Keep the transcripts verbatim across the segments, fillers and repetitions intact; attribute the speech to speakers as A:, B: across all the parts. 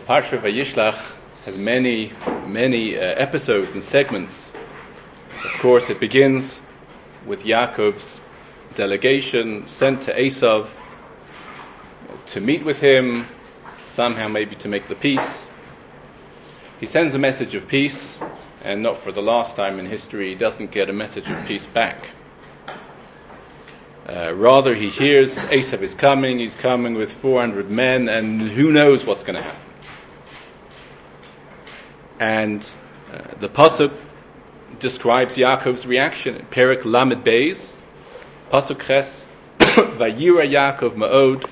A: Parsha Vayishlach has many, many uh, episodes and segments. Of course, it begins with Yaakov's delegation sent to Esav to meet with him, somehow maybe to make the peace. He sends a message of peace, and not for the last time in history, he doesn't get a message of peace back. Uh, rather, he hears Esav is coming, he's coming with four hundred men, and who knows what's going to happen. And uh, the Pasuk describes Yaakov's reaction in Perek Lamed Beis, Pasuk Ches, Vayira Yaakov Ma'od.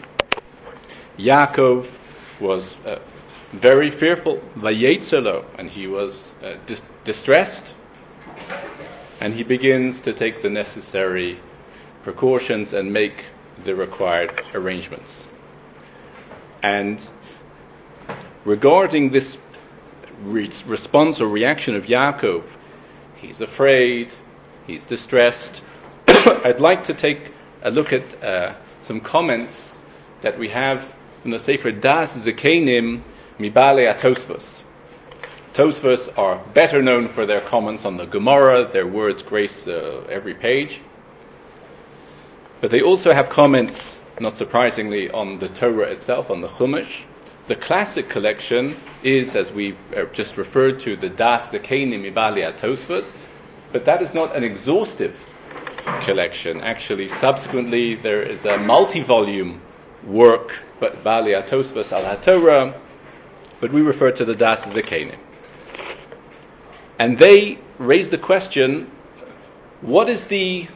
A: Yaakov was uh, very fearful, Vayetzelo, and he was uh, dis- distressed. And he begins to take the necessary precautions and make the required arrangements. And regarding this re- response or reaction of Yaakov, he's afraid, he's distressed. I'd like to take a look at uh, some comments that we have in the Sefer Das Zekenim Mibale Tosfos. Tosfos are better known for their comments on the Gemara. Their words grace uh, every page. But they also have comments, not surprisingly, on the Torah itself, on the Chumash. The classic collection is, as we just referred to, the Das Zekenim Mibale Tosfos, but that is not an exhaustive collection. Actually, subsequently, there is a multi-volume work, but Bali Tosfos al HaTorah, but we refer to the Das Zekenim. And they raise the question, what is the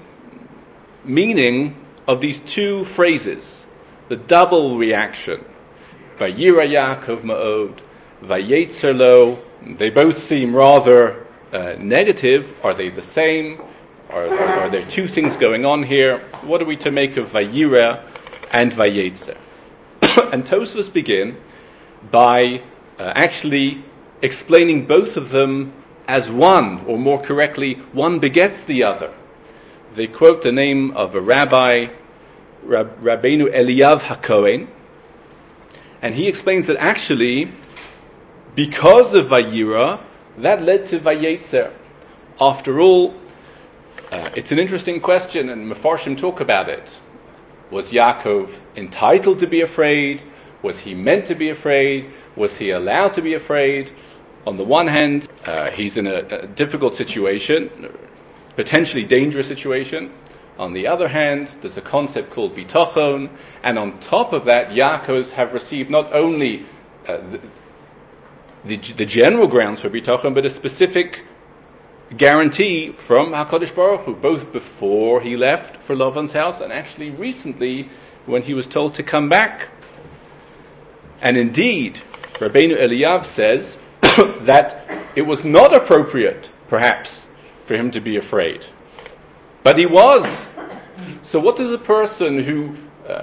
A: meaning of these two phrases, the double reaction, Vayira Yaakov Ma'od, Vayetzer Lo? They both seem rather uh, negative. Are they the same? Are, are, are there two things going on here? What are we to make of Vayira and Vayetzer? And Tosfos begin by uh, actually explaining both of them as one, or more correctly, one begets the other. They quote the name of a rabbi, Rab, Rabbeinu Eliyav HaKohen, and he explains that actually, because of Vayira, that led to Vayetzer. After all, uh, it's an interesting question, and Mefarshim talk about it. Was Yaakov entitled to be afraid? Was he meant to be afraid? Was he allowed to be afraid? On the one hand, uh, he's in a, a difficult situation, potentially dangerous situation. On the other hand, there's a concept called bitachon, and on top of that, Yaakovs have received not only uh, the, the, the general grounds for bitachon, but a specific guarantee from HaKadosh Baruch Hu, both before he left for Lavan's house and actually recently when he was told to come back. And indeed, Rabbeinu Eliyav says that it was not appropriate, perhaps, for him to be afraid. But he was. So what does a person who uh,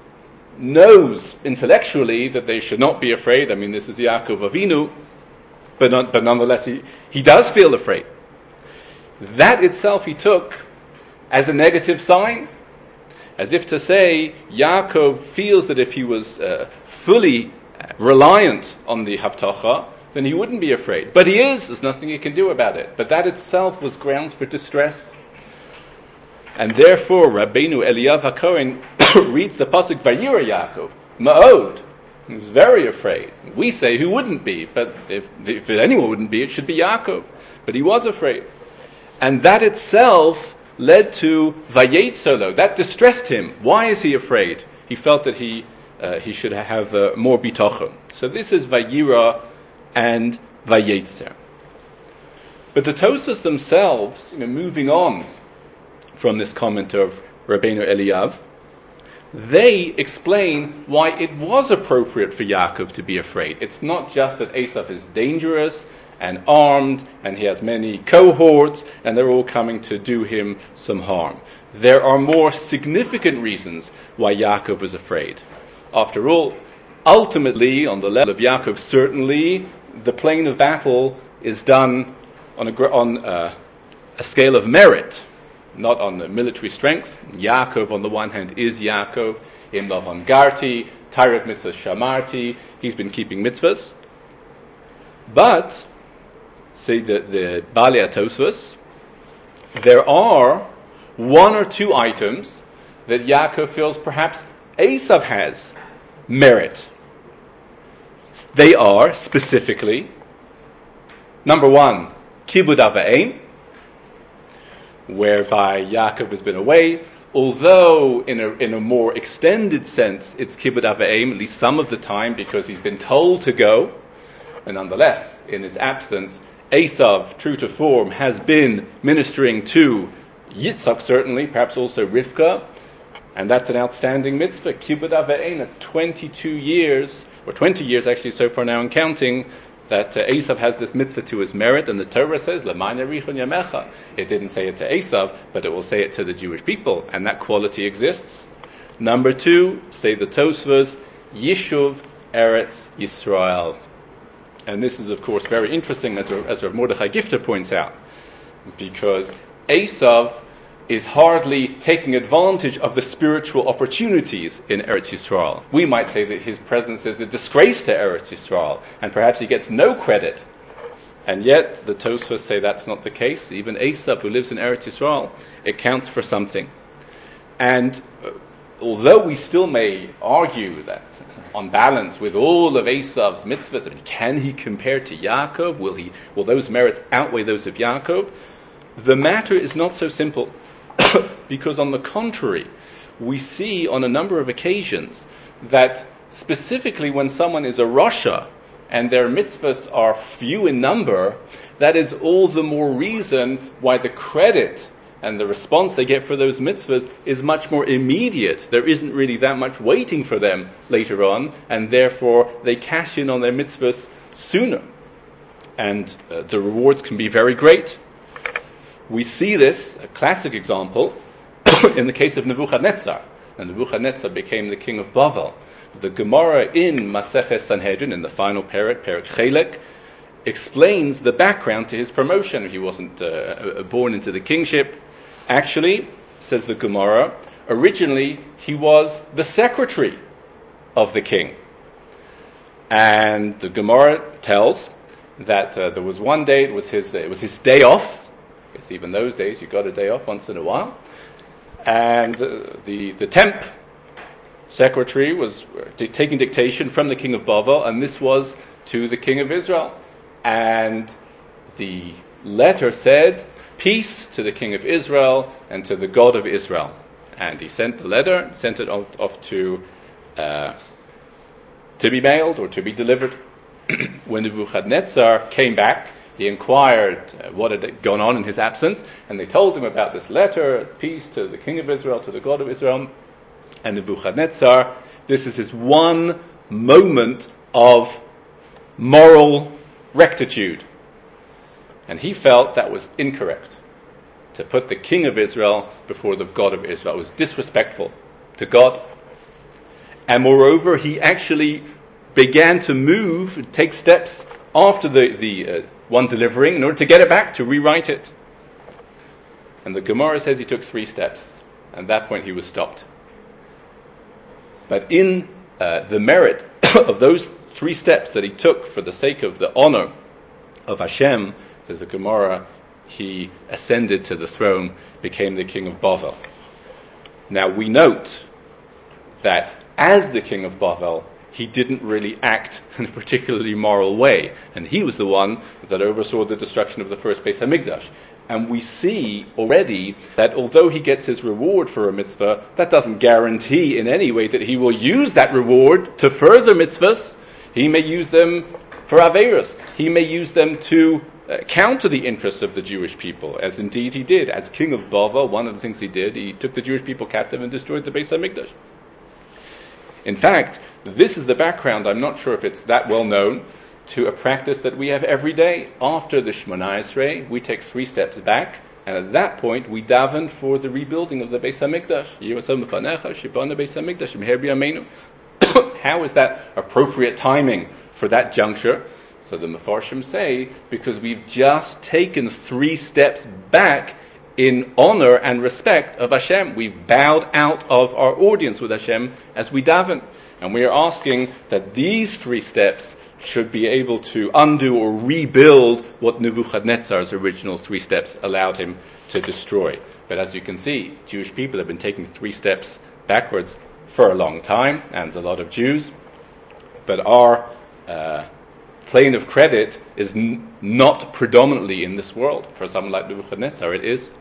A: knows intellectually that they should not be afraid, I mean this is Yaakov Avinu, but, not, but nonetheless he, he does feel afraid. That itself he took as a negative sign, as if to say Yaakov feels that if he was uh, fully reliant on the Havtacha, then he wouldn't be afraid. But he is, there's nothing he can do about it. But that itself was grounds for distress. And therefore Rabbeinu Eliyav HaKohen reads the Pasuk Vayira Yaakov Ma'od. He was very afraid. We say who wouldn't be, but if, if anyone wouldn't be, it should be Yaakov. But he was afraid. And that itself led to Vayetzer. That distressed him. Why is he afraid? He felt that he uh, he should have uh, more bitachon. So this is Vayira and Vayetzer. But the Tosfos themselves, you know, moving on from this comment of Rabbeinu Eliyav, they explain why it was appropriate for Yaakov to be afraid. It's not just that Esav is dangerous and armed, and he has many cohorts, and they're all coming to do him some harm. There are more significant reasons why Yaakov was afraid. After all, ultimately, on the level of Yaakov, certainly, the plane of battle is done on a, on a, a scale of merit, not on the military strength. Yaakov, on the one hand, is Yaakov. In Lavan Garti, Tyrek Mitzvah Shamarti, he's been keeping mitzvahs. But, say the, the Balei HaTosfos, there are one or two items that Yaakov feels perhaps Esav has merit. They are, specifically, number one, Kibud Av V'Eim, whereby Yaakov has been away, although in a, in a more extended sense it's Kibud Av V'Eim, at least some of the time, because he's been told to go, and nonetheless, in his absence, Esav, true to form, has been ministering to Yitzchak, certainly, perhaps also Rivka, and that's an outstanding mitzvah. Kibud Av V'Eim, that's twenty-two years, or twenty years actually so far now and counting, that uh, Esav has this mitzvah to his merit, and the Torah says, L'man yarichon yamecha. It didn't say it to Esav, but it will say it to the Jewish people, and that quality exists. Number two, say the Tosfos, Yishuv Eretz Yisrael. And this is, of course, very interesting, as, as Rav Mordechai Gifter points out, because Esav is hardly taking advantage of the spiritual opportunities in Eretz Yisrael. We might say that his presence is a disgrace to Eretz Yisrael, and perhaps he gets no credit. And yet, the Tosfos say that's not the case. Even Esav, who lives in Eretz Yisrael, it counts for something. And uh, although we still may argue that, on balance, with all of Esav's mitzvahs, I mean, can he compare to Yaakov? Will he? Will those merits outweigh those of Yaakov? The matter is not so simple, because on the contrary, we see on a number of occasions that specifically when someone is a Rasha and their mitzvahs are few in number, that is all the more reason why the credit and the response they get for those mitzvahs is much more immediate. There isn't really that much waiting for them later on, and therefore they cash in on their mitzvahs sooner. And uh, the rewards can be very great. We see this, a classic example, in the case of Nebuchadnezzar. And Nebuchadnezzar became the king of Bavel. The Gemara in Maseches Sanhedrin, in the final parak, Parak Chelek, explains the background to his promotion. He wasn't uh, born into the kingship. Actually, says the Gemara, originally he was the secretary of the king. And the Gemara tells that uh, there was one day, it was his, uh, it was his day off. Because even those days you got a day off once in a while. And uh, the, the temp secretary was uh, taking dictation from the king of Bavel, and this was to the king of Israel. And the letter said, peace to the king of Israel and to the God of Israel. And he sent the letter, sent it off, off to uh, to be mailed or to be delivered. When Nebuchadnezzar came back, he inquired uh, what had gone on in his absence, and they told him about this letter, peace to the king of Israel, to the God of Israel. And Nebuchadnezzar, this is his one moment of moral rectitude. And he felt that was incorrect. To put the king of Israel before the God of Israel was disrespectful to God. And moreover, he actually began to move, take steps after the, the uh, one delivering in order to get it back, to rewrite it. And the Gemara says he took three steps. And at that point he was stopped. But in uh, the merit of those three steps that he took for the sake of the honor of Hashem, says the Gemara, he ascended to the throne, became the king of Bavel. Now we note that as the king of Bavel, he didn't really act in a particularly moral way. And he was the one that oversaw the destruction of the first Beis HaMikdash. And we see already that although he gets his reward for a mitzvah, that doesn't guarantee in any way that he will use that reward to further mitzvahs. He may use them for Averos. He may use them to uh, counter the interests of the Jewish people, as indeed he did. As king of Bavel, one of the things he did, he took the Jewish people captive and destroyed the Beis HaMikdash. In fact, this is the background, I'm not sure if it's that well known, to a practice that we have every day. After the Shemona Esrei, we take three steps back, and at that point we daven for the rebuilding of the Beis HaMikdash. How is that appropriate timing for that juncture? So the Mefarshim say, because we've just taken three steps back in honor and respect of Hashem. We've bowed out of our audience with Hashem as we daven. And we are asking that these three steps should be able to undo or rebuild what Nebuchadnezzar's original three steps allowed him to destroy. But as you can see, Jewish people have been taking three steps backwards for a long time, and a lot of Jews. But our uh, plane of credit is n- not predominantly in this world. For someone like Nebuchadnezzar, it is.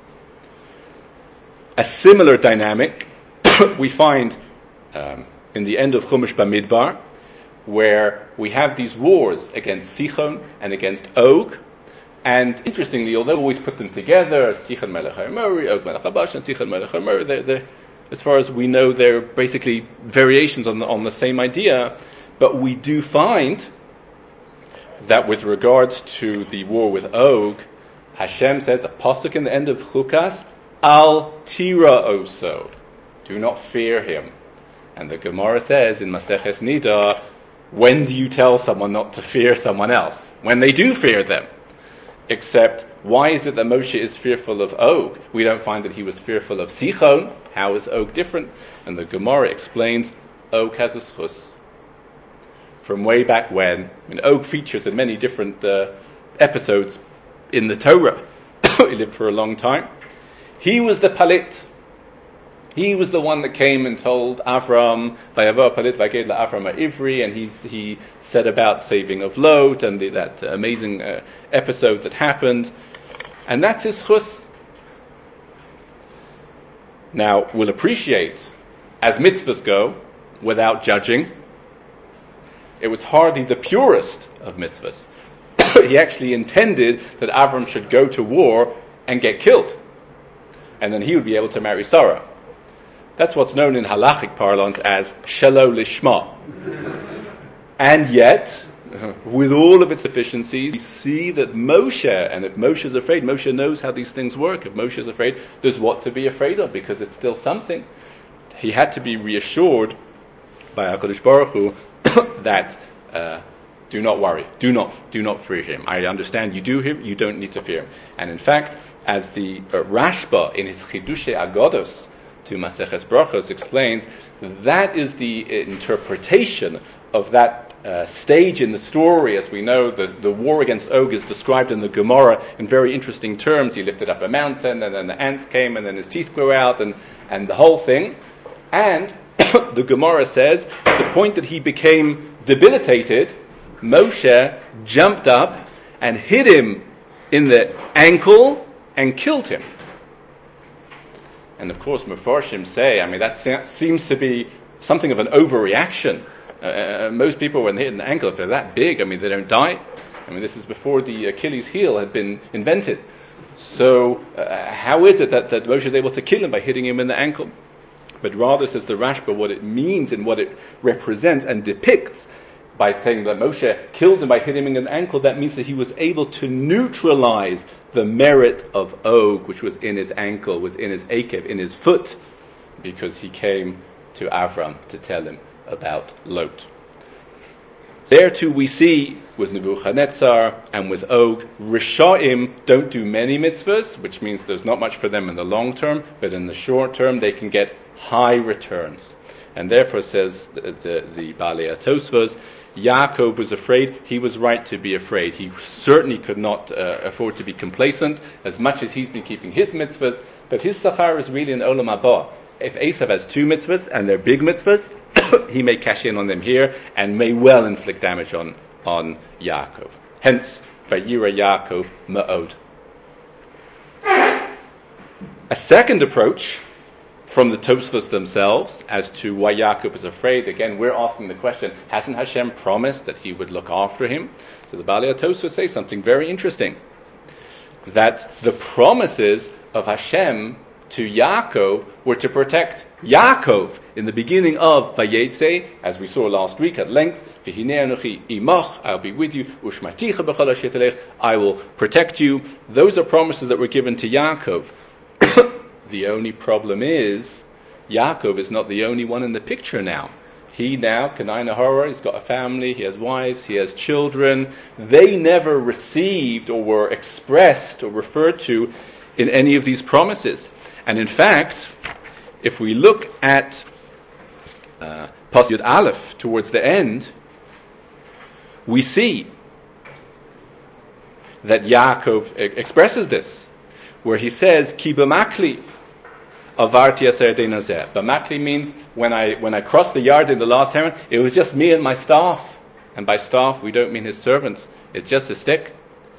A: A similar dynamic we find um, in the end of Chumash Bamidbar, where we have these wars against Sichon and against Og. And interestingly, although we always put them together, Sichon Melech HaEmori, Og Melech HaBashan, Sichon Melech HaEmori, they're, they're, as far as we know, they're basically variations on the, on the same idea. But we do find that with regards to the war with Og, Hashem says, a pasuk in the end of Chukas, Al Tira Oso, do not fear him. And the Gemara says in Maseches Nida, when do you tell someone not to fear someone else? When they do fear them. Except, why is it that Moshe is fearful of Og? We don't find that he was fearful of Sichon. How is Og different? And the Gemara explains, Og has a schus. From way back when, I mean, Og features in many different uh, episodes in the Torah. He lived for a long time. He was the Palit. He was the one that came and told Avram, Vayavo Palit Vaged la Avram Ivri, and he he said about saving of Lot and the, that amazing uh, episode that happened. And that's his chus. Now, we'll appreciate, as mitzvahs go, without judging, it was hardly the purest of mitzvahs. He actually intended that Avram should go to war and get killed. And then he would be able to marry Sarah. That's what's known in halachic parlance as shelo lishma. And yet, with all of its deficiencies, we see that Moshe, and if Moshe is afraid, Moshe knows how these things work. If Moshe is afraid, there's what to be afraid of, because it's still something. He had to be reassured by HaKadosh Baruch Hu that uh, do not worry, do not do not fear him. I understand you do him, you don't need to fear him. And in fact, as the uh, Rashba in his Chidushei Agodos to Maseches Brachos explains, that is the interpretation of that uh, stage in the story. As we know, the, the war against Og is described in the Gemara in very interesting terms. He lifted up a mountain, and then the ants came, and then his teeth grew out, and, and the whole thing. And the Gemara says, at the point that he became debilitated, Moshe jumped up and hit him in the ankle and killed him. And of course, Mefarshim say, I mean, that seems to be something of an overreaction. Uh, most people, when they hit an ankle, if they're that big, I mean, they don't die. I mean, this is before the Achilles heel had been invented. So, uh, how is it that, that Moshe is able to kill him by hitting him in the ankle? But rather, says the Rashba, what it means and what it represents and depicts by saying that Moshe killed him by hitting him in the ankle, that means that he was able to neutralize the merit of Og, which was in his ankle, was in his akev, in his foot, because he came to Avram to tell him about Lot. There too we see, with Nebuchadnezzar and with Og, Rishaim don't do many mitzvahs, which means there's not much for them in the long term, but in the short term they can get high returns. And therefore, says the, the, the Balei HaTosfos, Yaakov was afraid. He was right to be afraid. He certainly could not uh, afford to be complacent, as much as he's been keeping his mitzvahs, but his sachar is really an olam haba. If Esav has two mitzvahs, and they're big mitzvahs, he may cash in on them here, and may well inflict damage on, on Yaakov. Hence, Vayira Yaakov Ma'od. A second approach from the Tosfos themselves as to why Yaakov is afraid. Again, we're asking the question, hasn't Hashem promised that he would look after him? So the Balei HaTosfos say something very interesting, that the promises of Hashem to Yaakov were to protect Yaakov in the beginning of Vayetze, as we saw last week at length, V'hinei anochi imach, I'll be with you, ushmaticha b'chol asher telech, I will protect you. Those are promises that were given to Yaakov. The only problem is, Yaakov is not the only one in the picture now. He now, Kanai Nahara, he's got a family, he has wives, he has children. They never received or were expressed or referred to in any of these promises. And in fact, if we look at uh, Pasuk Aleph towards the end, we see that Yaakov expresses this, where he says, Ki b'makli avarti aser dei nazeh. B'makli means when I when I crossed the yard in the last Heron, it was just me and my staff. And by staff, we don't mean his servants. It's just a stick.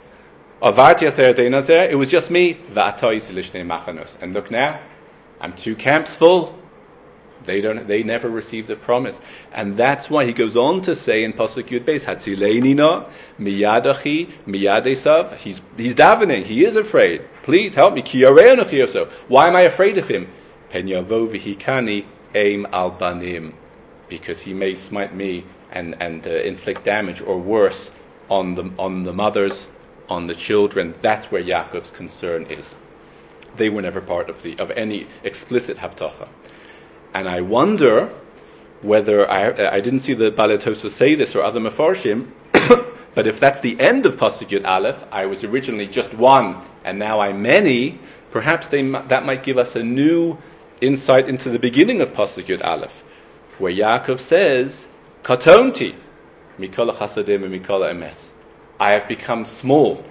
A: Avarti aser dei nazeh. It was just me. V'atoi silishne machanos. And look now, I'm two camps full. They don't. They never received the promise, and that's why he goes on to say in Pasuk Yud Beis, Hatzileni na miyadachi miyad Esav. He's he's davening. He is afraid. Please help me. Ki yarei anochi oso. Why am I afraid of him? Pen yavo v'hikani aim al banim, because he may smite me and and uh, inflict damage or worse on the on the mothers, on the children. That's where Yaakov's concern is. They were never part of the of any explicit haftacha. And I wonder whether, I I didn't see the Balei Tosfos say this or other Mefarshim, but if that's the end of Pasuk Yud Aleph, I was originally just one, and now I'm many, perhaps they, that might give us a new insight into the beginning of Pasuk Yud Aleph, where Yaakov says, Katonti, Mikola Chasadim and Mikola Emes. I have become small.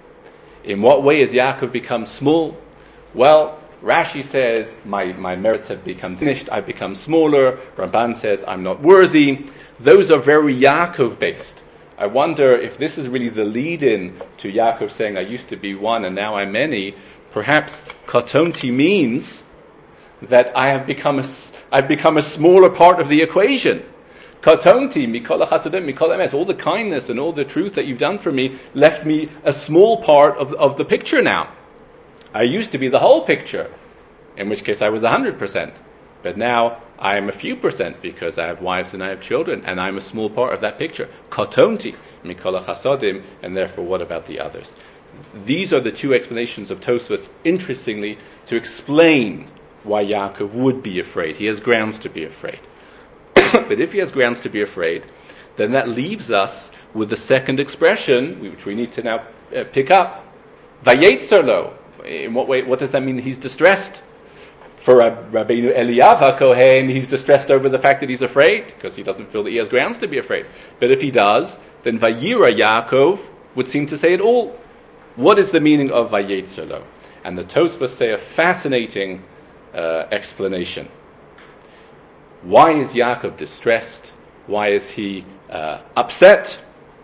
A: In what way has Yaakov become small? Well, Rashi says, my, my merits have become diminished, I've become smaller. Ramban says, I'm not worthy. Those are very Yaakov-based. I wonder if this is really the lead-in to Yaakov saying, I used to be one and now I'm many. Perhaps Katonti means that I have become a, I've become a smaller part of the equation. Katonti, Mikola Chasadim, Mikola Emes, all the kindness and all the truth that you've done for me left me a small part of, of the picture now. I used to be the whole picture, in which case I was one hundred percent. But now I am a few percent because I have wives and I have children, and I'm a small part of that picture. Katonti, Mikola Chasadim, and therefore what about the others? These are the two explanations of Tosfos, interestingly, to explain why Yaakov would be afraid. He has grounds to be afraid. But if he has grounds to be afraid, then that leaves us with the second expression, which we need to now uh, pick up. Vayetzer lo. In what way? What does that mean? He's distressed. For Rabbeinu Eliyav HaKohen, he's distressed over the fact that he's afraid, because he doesn't feel that he has grounds to be afraid. But if he does, then Vayira Yaakov would seem to say it all. What is the meaning of Vayetzer lo? And the Tosfos say a fascinating uh, explanation. Why is Yaakov distressed? Why is he uh, upset?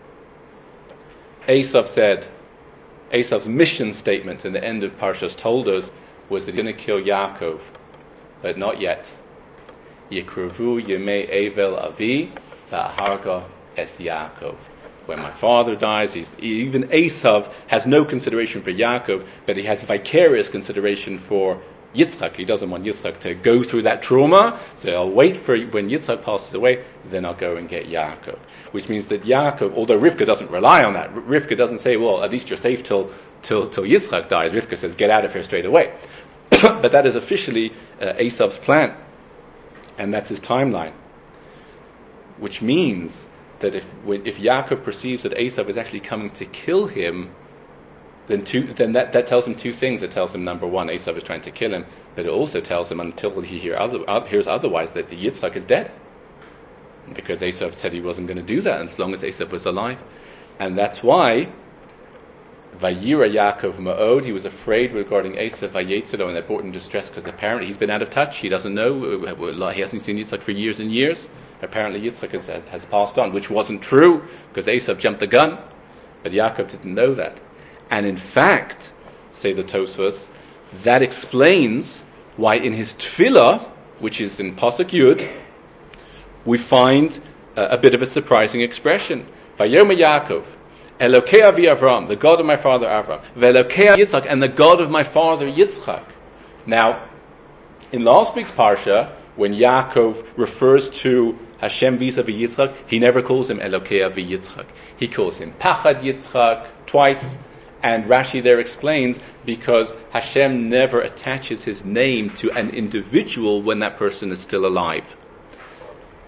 A: Esav said, Esav's mission statement in the end of Parshas Toldos was that he's going to kill Yaakov, but not yet. Yikruvu yemei Evel avi va'harga es Yaakov. When my father dies, he's, even Esav has no consideration for Yaakov, but he has vicarious consideration for Yitzchak. He doesn't want Yitzchak to go through that trauma, so I'll wait for when Yitzchak passes away, then I'll go and get Yaakov. Which means that Yaakov, although Rivka doesn't rely on that, Rivka doesn't say, well, at least you're safe till till till Yitzchak dies. Rivka says, get out of here straight away. But that is officially uh, Esav's plan, and that's his timeline. Which means that if when, if Yaakov perceives that Esav is actually coming to kill him, then two, then that, that tells him two things. It tells him, number one, Esav is trying to kill him, but it also tells him, until he hear other, uh, hears otherwise, that Yitzchak is dead. Because Esav said he wasn't going to do that as long as Esav was alive. And that's why Vayira Yaakov Ma'od, he was afraid regarding Esav Vayetzer lo, and that brought him distress, because apparently he's been out of touch. He doesn't know, he hasn't seen Yitzchak for years and years. Apparently Yitzchak has, has passed on, which wasn't true, because Esav jumped the gun. But Yaakov didn't know that. And in fact, say the Tosfos, that explains why in his tefillah, which is in Pasuk Yud, we find uh, a bit of a surprising expression. Vayoma Yaakov, Elokei Avi Avram, the God of my father Avram, Velokei Yitzchak, and the God of my father Yitzchak. Now, in last week's parsha, when Yaakov refers to Hashem vis-a-vis Yitzchak, he never calls him Elokei Avi Yitzchak. He calls him Pachad Yitzchak twice. And Rashi there explains, because Hashem never attaches his name to an individual when that person is still alive.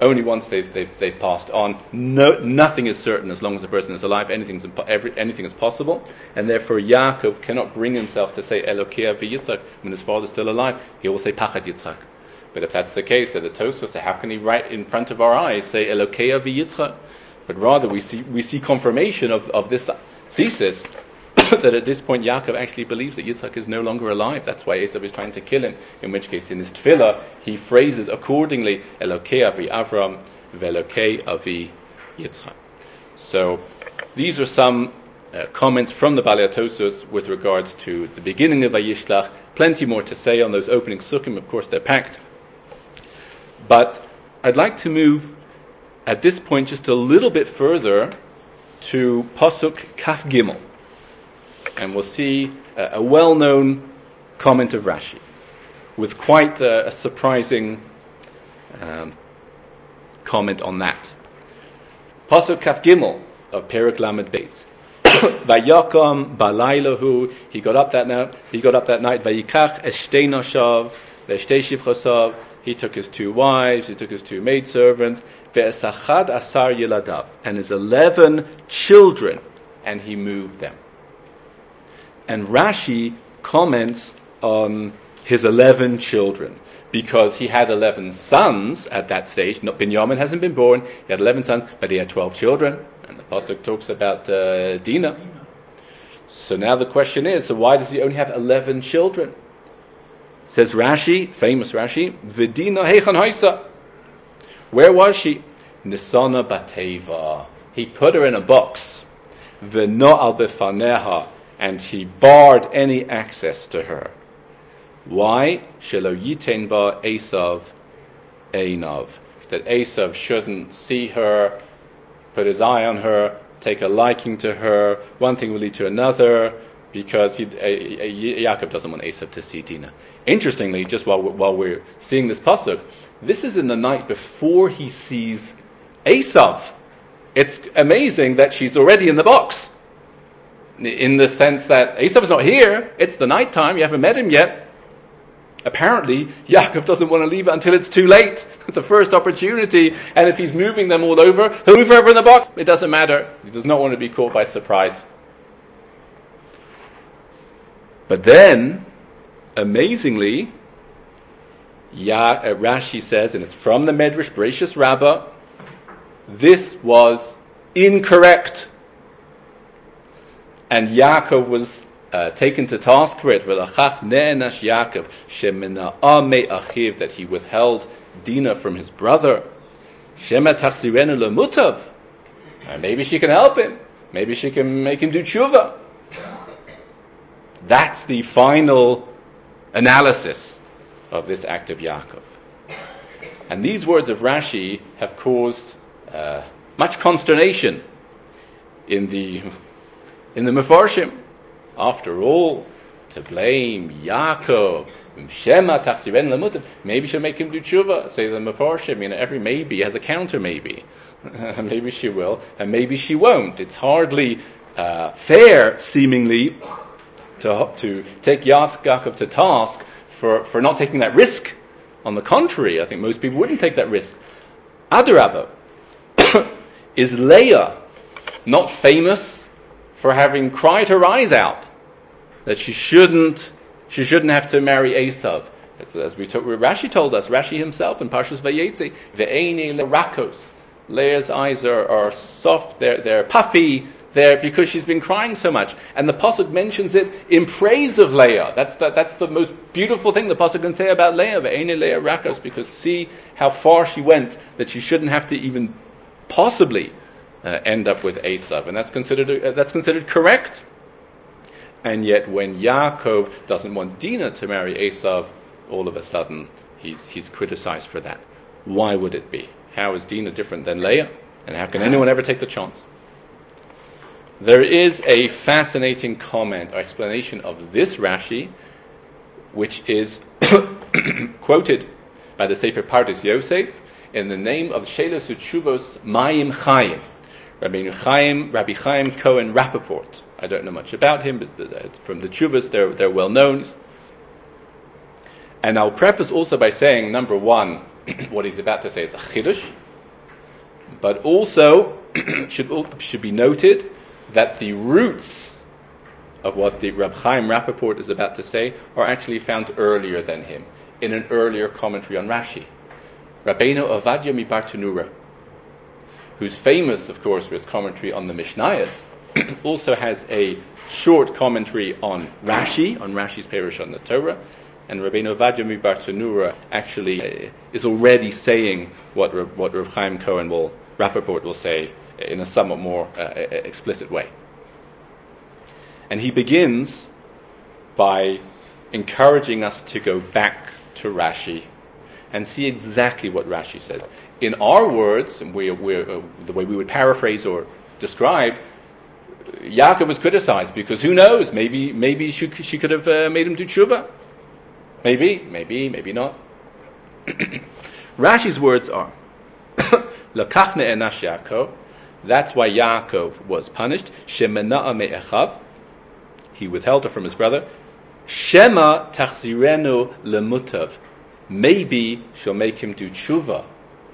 A: only once they've, they've, they've passed on. No, nothing is certain as long as the person is alive. Anything's impo- every, anything is possible. And therefore Yaakov cannot bring himself to say Elokei Avi Yitzchak when his father is still alive. He will say Pachad Yitzchak. But if that's the case, so the Tosfos say, how can he right in front of our eyes say Elokei Avi Yitzchak? But rather we see we see confirmation of, of this thesis that at this point Yaakov actually believes that Yitzchak is no longer alive. That's why Esav is trying to kill him. In which case, in his tefillah, he phrases accordingly Elokei Avi Avram Velokei Avi Yitzchak. So these are some uh, comments from the Balei HaTosfos with regards to the beginning of Vayishlach. Plenty more to say on those opening sukkim. Of course, they're packed. But I'd like to move at this point just a little bit further to Pasuk Kaf Gimel. And we'll see a, a well-known comment of Rashi with quite a, a surprising um, comment on that. Pasuk Kaf Gimel of Perek Lamed Beis. Vayakam balaylahu. He got up that night. He got up that night. Vayikach eshtei noshav ve'eshtei shivchosav. He took his two wives. He took his two maidservants. Ve'esachad asar yiladav, and his eleven children, and he moved them. And Rashi comments on his eleven children, because he had eleven sons at that stage. Not Binyamin hasn't been born. He had eleven sons, but he had twelve children. And the pasuk talks about uh, Dinah. So now the question is: so why does he only have eleven children? Says Rashi, famous Rashi, V'Dina heichan haisa. Where was she? Nisana bateva. He put her in a box. V'no'al befaneha. And he barred any access to her. Why? Shelo yiten ba Esav einav. That Esav shouldn't see her, put his eye on her, take a liking to her. One thing will lead to another, because he, uh, Yaakov doesn't want Esav to see Dinah. Interestingly, just while we're, while we're seeing this pasuk, this is in the night before he sees Esav. It's amazing that she's already in the box. In the sense that Esav's not here, it's the night time, you haven't met him yet. Apparently, Yaakov doesn't want to leave it until it's too late. It's the first opportunity, and if he's moving them all over, he'll move over in the box. It doesn't matter. He does not want to be caught by surprise. But then, amazingly, Ya, uh, Rashi says, and it's from the Medrash Bereshis Rabbah, this was incorrect. And Yaakov was uh, taken to task for it. V'lachach ne'enash Yaakov shemena'ah me'achiv, that he withheld Dinah from his brother. Shema tachzirenu lemutav. Maybe she can help him. Maybe she can make him do tshuva. That's the final analysis of this act of Yaakov. And these words of Rashi have caused uh, much consternation in the in the Mefarshim. After all, to blame Yaakov, Shema tachziren lemutav, maybe she'll make him do tshuva. Say the Mefarshim, you know, every maybe has a counter maybe. Maybe she will, and maybe she won't. It's hardly uh, fair, seemingly, to to take Yaakov to task for, for not taking that risk. On the contrary, I think most people wouldn't take that risk. Adarabah, is Leah not famous for having cried her eyes out that she shouldn't she shouldn't have to marry Esav? As we told, Rashi told us, Rashi himself in Parshas Vayetze, ve'eini lerakos. Leah's eyes are, are soft, they're they're puffy, they're because she's been crying so much. And the pasuk mentions it in praise of Leah. That's the, that's the most beautiful thing the pasuk can say about Leah, ve'eini Leah rakos, because see how far she went, that she shouldn't have to even possibly uh, end up with Esav, and that's considered uh, that's considered correct. And yet, when Yaakov doesn't want Dinah to marry Esav, all of a sudden he's he's criticized for that. Why would it be? How is Dinah different than Leah? And how can anyone ever take the chance? There is a fascinating comment or explanation of this Rashi, which is quoted by the Sefer Pardes Yosef in the name of Shelos Utshuvos Mayim Chaim, Rabbi Chaim, Rabbi Chaim Cohen Rappaport. I don't know much about him, but from the Tshuvos they're, they're well known. And I'll preface also by saying, number one, what he's about to say is a chiddush. But also, should should be noted that the roots of what the Reb Chaim Rappaport is about to say are actually found earlier than him, in an earlier commentary on Rashi. Rabbeinu Ovadia mi Bartenura, who's famous, of course, for his commentary on the Mishnayos, also has a short commentary on Rashi, on Rashi's Perush on the Torah, and Rabbeinu Ovadia mi Bartenura actually uh, is already saying what Reb, what Reb Chaim Cohen will, Rappaport will say in a somewhat more uh, explicit way. And he begins by encouraging us to go back to Rashi and see exactly what Rashi says. In our words, and we, we're, uh, the way we would paraphrase or describe, Yaakov was criticized because who knows, maybe maybe she, she could have uh, made him do tshuva. Maybe, maybe, maybe not. Rashi's words are, Lakachne enash Yaakov, that's why Yaakov was punished, Shemena'a me'echav, he withheld her from his brother, Shema tachzirenu lemutav, maybe she'll make him do tshuva.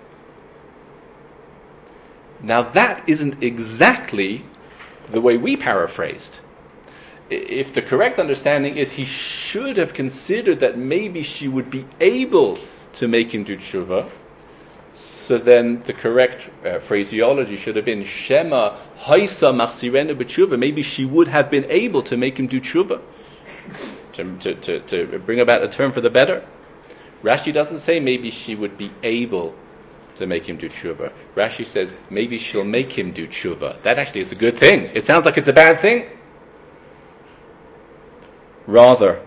A: Now that isn't exactly the way we paraphrased. If the correct understanding is he should have considered that maybe she would be able to make him do tshuva, so then the correct uh, phraseology should have been Shema haisa machzirenu b'tshuva, maybe she would have been able to make him do tshuva, to, to, to, to bring about a term for the better. Rashi doesn't say maybe she would be able to make him do tshuva. Rashi says maybe she'll make him do tshuva. That actually is a good thing. It sounds like it's a bad thing. Rather,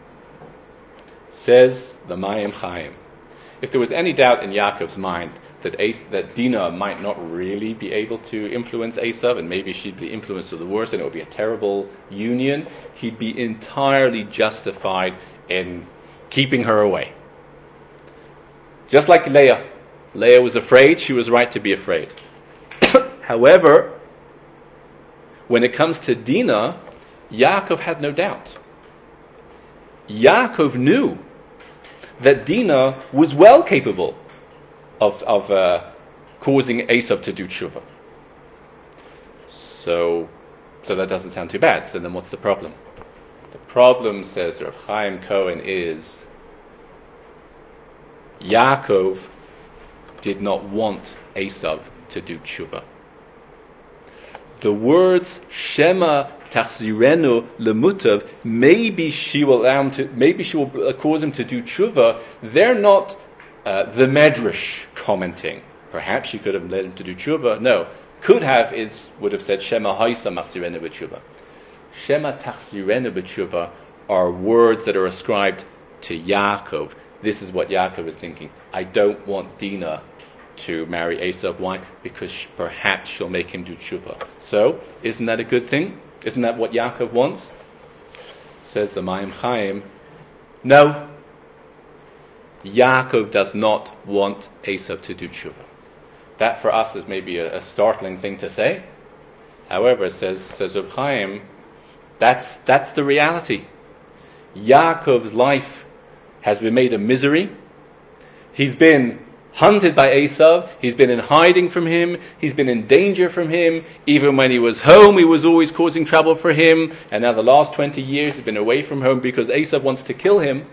A: says the Mayim Chaim, if there was any doubt in Yaakov's mind that As- that Dinah might not really be able to influence Esav, and maybe she'd be influenced to the worse and it would be a terrible union, he'd be entirely justified in keeping her away. Just like Leah. Leah was afraid, she was right to be afraid. However, when it comes to Dinah, Yaakov had no doubt. Yaakov knew that Dinah was well capable of, of uh, causing Esav to do tshuva. So, so that doesn't sound too bad. So then what's the problem? The problem, says Rav Chaim Cohen, is Yaakov did not want Esav to do tshuva. The words Shema tachzirenu lemutav, maybe she will allow him to, maybe she will cause him to do tshuva. They're not uh, the Medrash commenting. Perhaps she could have led him to do tshuva. No, could have is would have said Shema haisa machzirenu b'tshuva. Shema tachzirenu b'tshuva are words that are ascribed to Yaakov. This is what Yaakov is thinking. I don't want Dinah to marry Esav. Why? Because sh- perhaps she'll make him do tshuva. So, isn't that a good thing? Isn't that what Yaakov wants? Says the Mayim Chaim, no. Yaakov does not want Esav to do tshuva. That for us is maybe a, a startling thing to say. However, says says Reb Chaim, that's that's the reality. Yaakov's life has been made a misery. He's been hunted by Esav. He's been in hiding from him. He's been in danger from him. Even when he was home, he was always causing trouble for him. And now the last twenty years he's been away from home because Esav wants to kill him.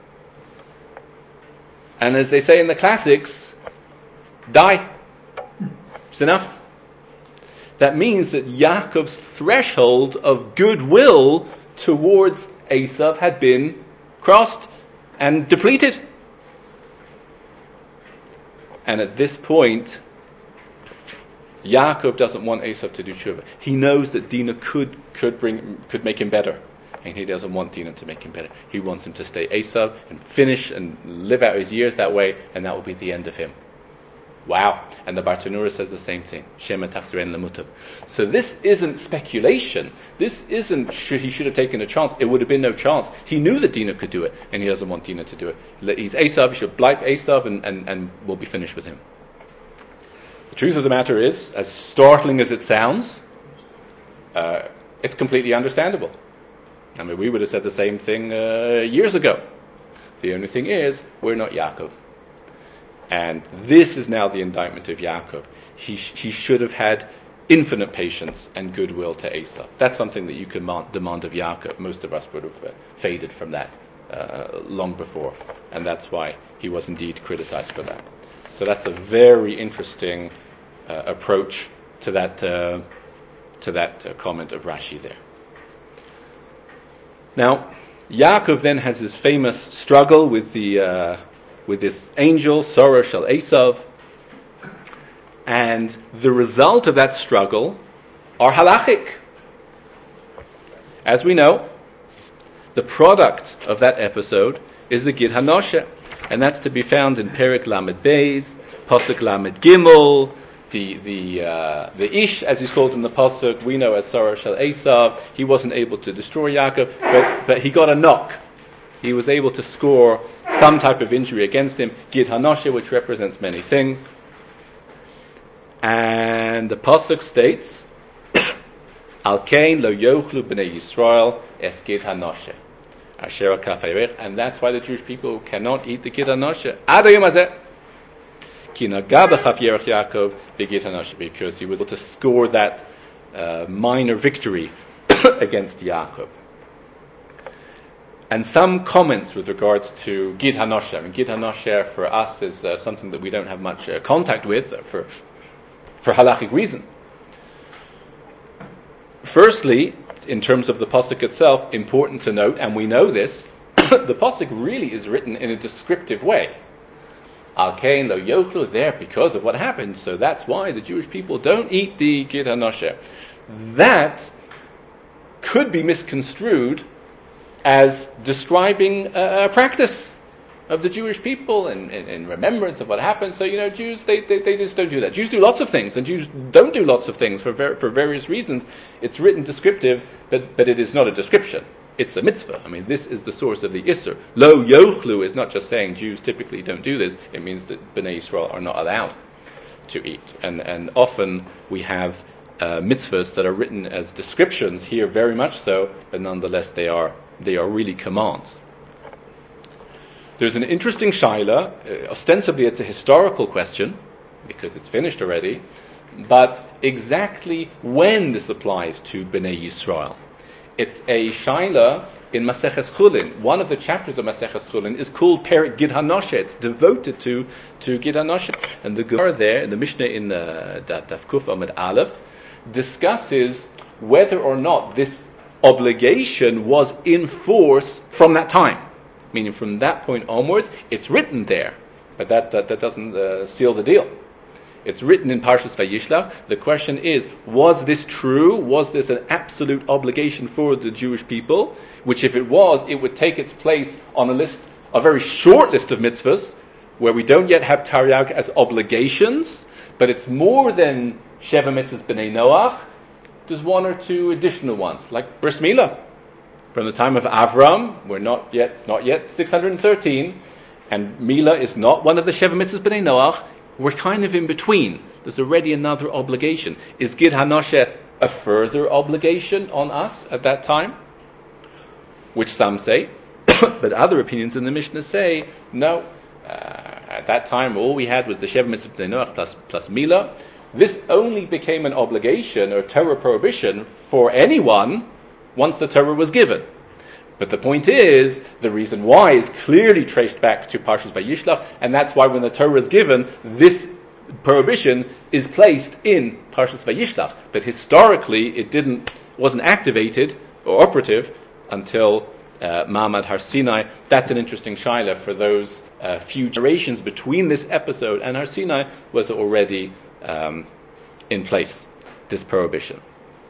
A: And as they say in the classics, die. It's enough. That means that Yaakov's threshold of goodwill towards Esav had been crossed and depleted. And at this point, Yaakov doesn't want Esav to do tshuva. He knows that Dinah could could bring could make him better, and he doesn't want Dinah to make him better. He wants him to stay Esav and finish and live out his years that way, and that will be the end of him. Wow! And the Bartenura says the same thing. Shema tachzirenu lemutav. So this isn't speculation. This isn't should, he should have taken a chance. It would have been no chance. He knew that Dinah could do it, and he doesn't want Dinah to do it. He's Esav. He should blight Esav, and, and, and we'll be finished with him. The truth of the matter is, as startling as it sounds, uh, it's completely understandable. I mean, we would have said the same thing uh, years ago. The only thing is, we're not Yaakov. And this is now the indictment of Yaakov. He, sh- he should have had infinite patience and goodwill to Esau. That's something that you can ma- demand of Yaakov. Most of us would have uh, faded from that uh, long before. And that's why he was indeed criticized for that. So that's a very interesting uh, approach to that uh, to that uh, comment of Rashi there. Now, Yaakov then has his famous struggle with the uh, with this angel, Sorah Shel Esav, and the result of that struggle are halachic. As we know, the product of that episode is the Gid Hanoshe, and that's to be found in Perek Lamed Beis, Pasuk Lamed Gimel. The the uh, the Ish, as he's called in the pasuk, we know as Sorah Shel Esav. He wasn't able to destroy Yaakov, but but he got a knock. He was able to score some type of injury against him. Gid Hanoshe, which represents many things. And the pasuk states, Al Kain lo yochlu b'nei Yisrael es Gid Hanoshe, Asher Kafayich, and that's why the Jewish people cannot eat the Gid Hanoshe. Ad hayom hazeh. Because he was able to score that uh, minor victory against Yaakov. And some comments with regards to Gid Hanoshe. I mean, Gid Hanoshe for us is uh, something that we don't have much uh, contact with uh, for for halachic reasons. Firstly, in terms of the pasuk itself, important to note, and we know this, the pasuk really is written in a descriptive way. Al Kain lo yochlu, there because of what happened, so that's why the Jewish people don't eat the Gid Hanoshe. That could be misconstrued as describing a, a practice of the Jewish people and in remembrance of what happened. So, you know, Jews, they, they, they just don't do that. Jews do lots of things, and Jews don't do lots of things for ver- for various reasons. It's written descriptive, but, but it is not a description. It's a mitzvah. I mean, this is the source of the Isser. Lo yochlu is not just saying Jews typically don't do this. It means that Bnei Yisrael are not allowed to eat. And and often we have uh, mitzvahs that are written as descriptions here, very much so, but nonetheless they are they are really commands. There's an interesting shaila. Uh, ostensibly, it's a historical question because it's finished already, but exactly when this applies to Bnei Yisrael. It's a shaila in Maseches Chulin. One of the chapters of Maseches Chulin is called Perek Gid Hanoshe. It's devoted to, to Gid Hanoshe. And the Gemara there, in the Mishnah in uh, Daf Kuf Amud Aleph, discusses whether or not this obligation was in force from that time. Meaning from that point onwards, it's written there. But that, that, that doesn't uh, seal the deal. It's written in Parshas Vayishlach. The question is, was this true? Was this an absolute obligation for the Jewish people? Which if it was, it would take its place on a list, a very short list of mitzvahs, where we don't yet have Taryag as obligations, but it's more than Sheva Mitzvahs B'nai Noach. There's one or two additional ones, like Bris Milah. From the time of Avram, we're not yet, it's not yet six hundred thirteen, and Milah is not one of the Sheva Mitzvahs B'nai Noach. We're kind of in between. There's already another obligation. Is Gid Hanoshe a further obligation on us at that time? Which some say, but other opinions in the Mishnah say, no. Uh, at that time, all we had was the Sheva Mitzvah B'nai Noach plus, plus Milah. This only became an obligation or Torah prohibition for anyone once the Torah was given. But the point is, the reason why is clearly traced back to Parshas Vayishlach, and that's why when the Torah is given, this prohibition is placed in Parshas Vayishlach. But historically, it didn't, wasn't activated or operative until uh, Ma'amad Har Sinai. That's an interesting shaila for those uh, few generations between this episode and Har Sinai was already um, in place, this prohibition.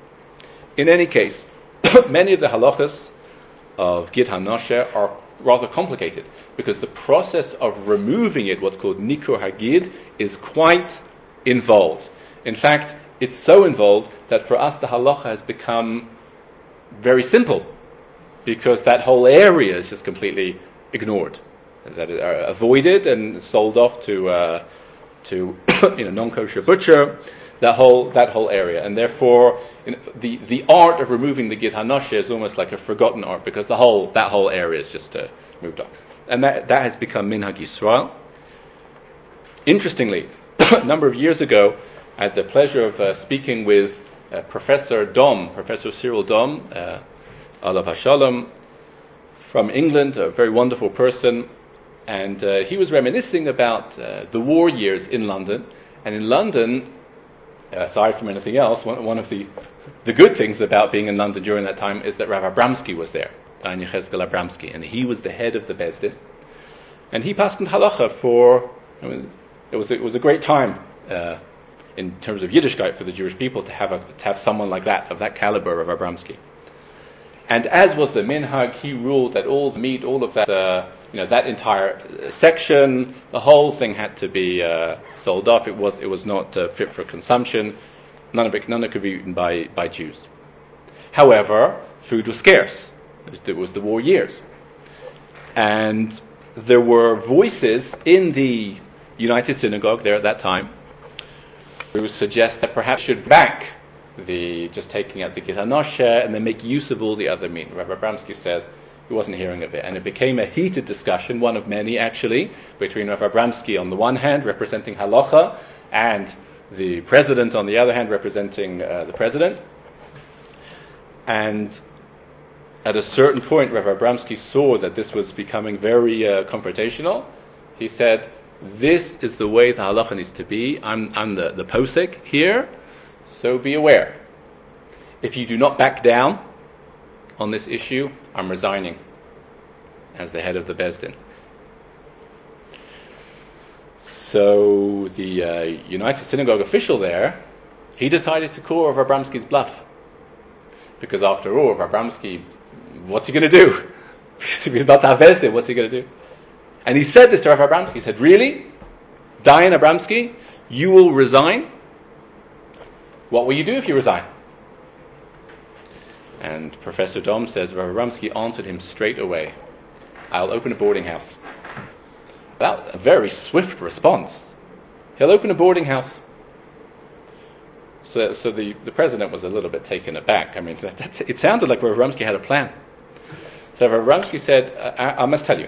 A: In any case, many of the halachas of Gid Hanoshe are rather complicated because the process of removing it, what's called Nikur Hagid, is quite involved. In fact, it's so involved that for us the halacha has become very simple because that whole area is just completely ignored, that are avoided and sold off to uh, to you know non-kosher butcher. That whole that whole area, and therefore you know, the the art of removing the Gid Hanoshe is almost like a forgotten art because the whole that whole area is just uh, moved on, and that that has become Minhag Yisrael. Interestingly, a number of years ago, I had the pleasure of uh, speaking with uh, Professor Dom, Professor Cyril Dom, uh, Alav Hashalom, from England, a very wonderful person, and uh, he was reminiscing about uh, the war years in London. And in London, aside from anything else, one, one of the the good things about being in London during that time is that Rav Abramsky was there, Dayan Yechezkel Abramsky, and he was the head of the Beis Din, and he passed in halacha for. I mean, it was it was a great time uh, in terms of Yiddishkeit for the Jewish people to have a, to have someone like that, of that caliber, of Abramsky. And as was the minhag, he ruled that all the meat, all of that, uh, you know, that entire section, the whole thing had to be uh, sold off. It was it was not uh, fit for consumption. None of it, none of it could be eaten by, by Jews. However, food was scarce. It was, it was the war years, and there were voices in the United Synagogue there at that time who suggest that perhaps should back the just taking out the Git HaNosher and then make use of all the other meat. Rabbi Abramsky says he wasn't hearing of it, and it became a heated discussion, one of many actually, between Rabbi Abramsky on the one hand representing halacha and the president on the other hand representing uh, the president. And at a certain point, Rabbi Abramsky saw that this was becoming very uh, confrontational. He said, "This is the way the halacha needs to be. I'm, I'm the, the posek here, so be aware. If you do not back down on this issue, I'm resigning as the head of the Beis Din." So the uh, United Synagogue official there, he decided to call Rav Abramsky's bluff. Because after all, Rav Abramsky, what's he going to do? If he's not that Beis Din, what's he going to do? And he said this to Rav Abramsky. He said, "Really? Dayan Abramsky, you will resign? What will you do if you resign?" And Professor Dom says, Rav Abramsky answered him straight away, "I'll open a boarding house." That was a very swift response. He'll open a boarding house. So, so the, the president was a little bit taken aback. I mean, that, that's, it sounded like Rav Abramsky had a plan. So Rav Abramsky said, I, I must tell you,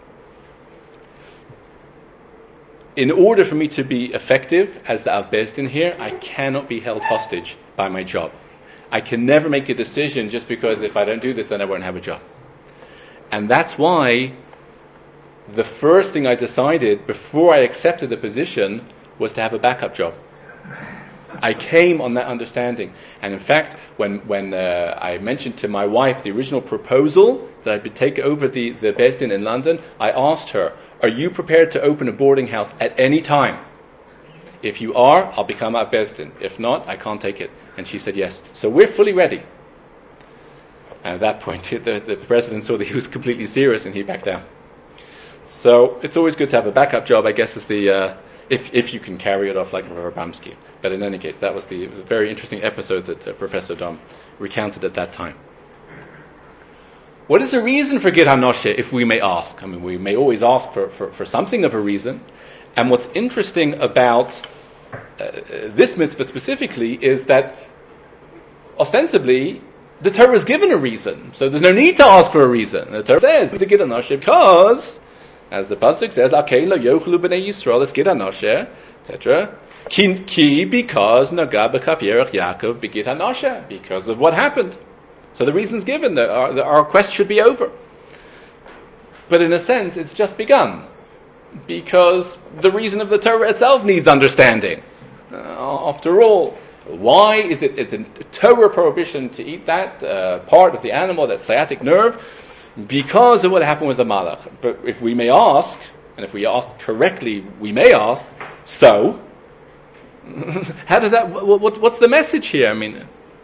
A: in order for me to be effective as the Av Beis Din here, I cannot be held hostage by my job. I can never make a decision just because if I don't do this, then I won't have a job. And that's why the first thing I decided before I accepted the position was to have a backup job. I came on that understanding. And in fact, when when uh, I mentioned to my wife the original proposal that I would take over the, the Beis Din in London, I asked her, "Are you prepared to open a boarding house at any time? If you are, I'll become Av Beis Din. If not, I can't take it." And she said yes. So we're fully ready. And at that point, the, the president saw that he was completely serious and he backed down. So it's always good to have a backup job, I guess, is the uh, if if you can carry it off like Rav Abramsky. But in any case, that was the very interesting episode that uh, Professor Dom recounted at that time. What is the reason for Git HaNosher, if we may ask? I mean, we may always ask for, for, for something of a reason. And what's interesting about uh, this mitzvah specifically is that ostensibly the Torah is given a reason. So there's no need to ask for a reason. The Torah says the Git HaNosher because, as the pasuk says, "Lakei lo yochlu b'nei Yisrael es Git HaNosher," et cetera. Ki, ki because naga b'kaf yerach Yaakov b'Git HaNosher, because of what happened. So the reason's given that our, that our quest should be over. But in a sense, it's just begun, because the reason of the Torah itself needs understanding. Uh, after all, why is it it's a Torah prohibition to eat that uh, part of the animal, that sciatic nerve? Because of what happened with the Malach. But if we may ask, and if we ask correctly, we may ask, so, how does that, what, what, what's the message here? I mean,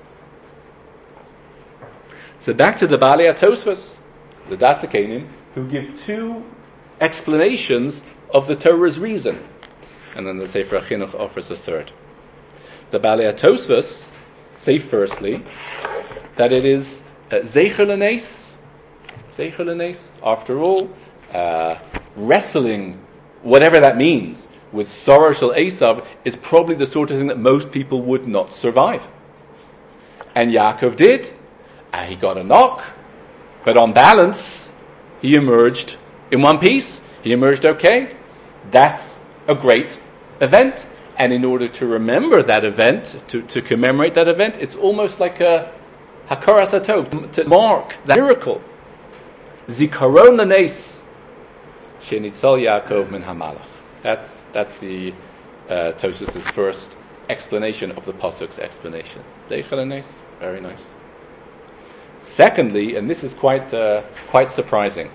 A: so back to the Baalei HaTosfos, the Das HaKenim, who give two explanations of the Torah's reason. And then the Sefer HaChinuch offers a third. The Baalei HaTosfos say firstly that it is uh, Zeicher L'Nes, Zeicher L'Nes, after all, uh, wrestling, whatever that means, with Soror Shel Esav is probably the sort of thing that most people would not survive. And Yaakov did. Uh, he got a knock, but on balance, he emerged in one piece. He emerged okay. That's a great event. And in order to remember that event, to, to commemorate that event, it's almost like a hakaras hatov, to mark that miracle. Zikaron l'nes shenitzal Yaakov min hamalach. That's that's the uh, Tosfos' first explanation of the pasuk's explanation. Zeicher l'nes, very nice. Secondly, and this is quite uh, quite surprising.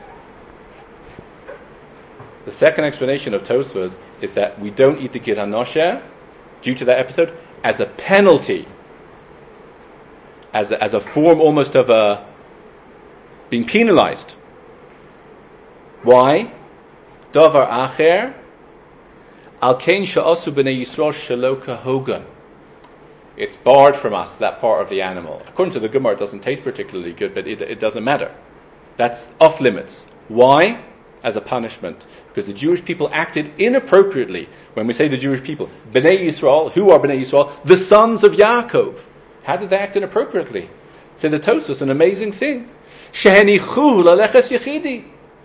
A: The second explanation of Tosfos is that we don't eat the Gid HaNosher due to that episode as a penalty, as a, as a form almost of a being penalized. Why? Davar acher al kein sha'asu b'nei Yisrael shelo kahogan. It's barred from us, that part of the animal. According to the Gemara, it doesn't taste particularly good, but it, it doesn't matter. That's off limits. Why? As a punishment. Because the Jewish people acted inappropriately. When we say the Jewish people, Bnei Yisrael, who are Bnei Yisrael? The sons of Yaakov. How did they act inappropriately? Say the Tosfos, an amazing thing. Shehenichu laleches yechidi.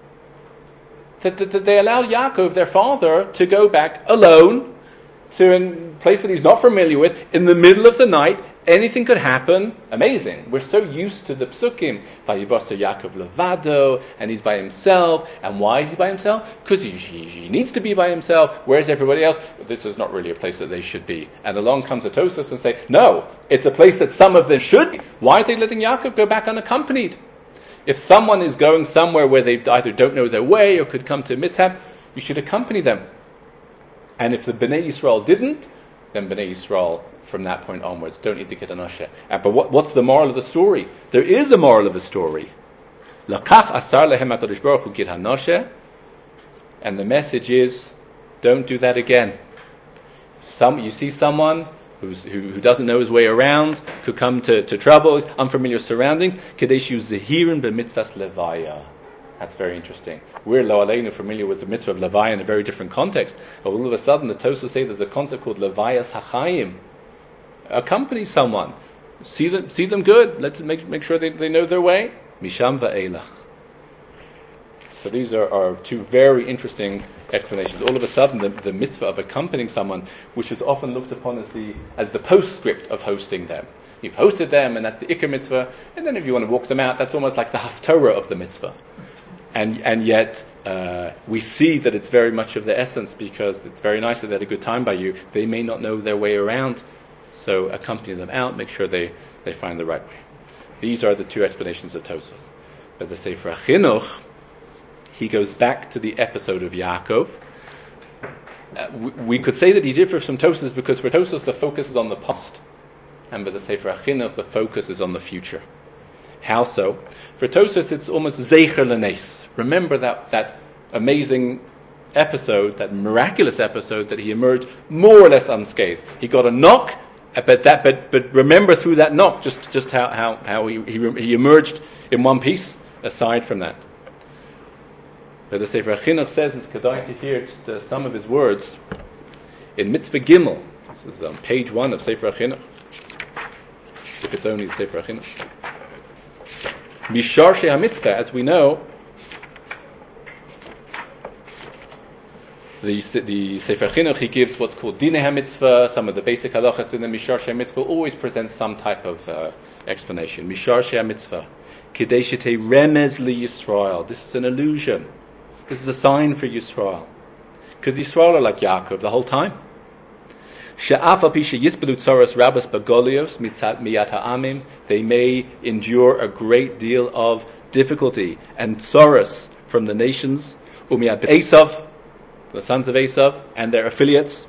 A: That, that, that they allowed Yaakov, their father, to go back alone to a place that he's not familiar with, in the middle of the night. Anything could happen. Amazing. We're so used to the psukim. Vayivasar Yaakov levado, and he's by himself. And why is he by himself? Because he, he, he needs to be by himself. Where's everybody else? This is not really a place that they should be. And along comes a Tosfos and say, no, it's a place that some of them should be. Why are they letting Yaakov go back unaccompanied? If someone is going somewhere where they either don't know their way or could come to a mishap, you should accompany them. And if the Bnei Yisrael didn't, then Bnei Yisrael, from that point onwards, don't eat the Gid HaNosher. Uh, but what, what's the moral of the story? There is a moral of the story. Lakach asar lehem HaKadosh Baruch Hu Gid HaNosher, and the message is, don't do that again. Some you see someone who's, who, who doesn't know his way around, could come to, to trouble, unfamiliar surroundings. Kadesh zehirin b'mitzvahs levaya. That's very interesting. We're lo aleinu familiar with the mitzvah of levaya in a very different context. But all of a sudden, the Tosfos say there's a concept called levayas hachayim. Accompany someone, see them, see them good. Let's make make sure they, they know their way. Misham va'elach. So these are, are two very interesting explanations. All of a sudden, the, the mitzvah of accompanying someone, which is often looked upon as the as the postscript of hosting them. You've hosted them, and that's the ikar mitzvah. And then if you want to walk them out, that's almost like the haftorah of the mitzvah. And and yet uh, we see that it's very much of the essence, because it's very nice that they had a good time by you. They may not know their way around, so accompany them out. Make sure they, they find the right way. These are the two explanations of Tosfos. But the Sefer HaChinuch, he goes back to the episode of Yaakov. Uh, we, we could say that he differs from Tosfos because for Tosfos the focus is on the past, and by the Sefer HaChinuch the focus is on the future. How so? For Tosfos it's almost zeicher l'nes. Remember that, that amazing episode, that miraculous episode that he emerged more or less unscathed. He got a knock, but that, but but remember through that knock just just how how how he he, he emerged in one piece. Aside from that, but the Sefer HaChinuch says, it's kedai to hear just uh, some of his words in Mitzvah Gimel. This is on page one of Sefer HaChinuch. If it's only the Sefer HaChinuch. Mishar HaMitzvah, as we know, the the Sefer HaChinuch, he gives what's called Dinei HaMitzvah. Some of the basic halachas in the Mishar HaMitzvah always presents some type of uh, explanation. Mishar HaMitzvah, Kidei Shetei Remez Li Yisrael. This is an illusion. This is a sign for Yisrael, because Yisrael are like Yaakov the whole time. They may endure a great deal of difficulty and sorrows from the nations, Esav, the sons of Esav, and their affiliates.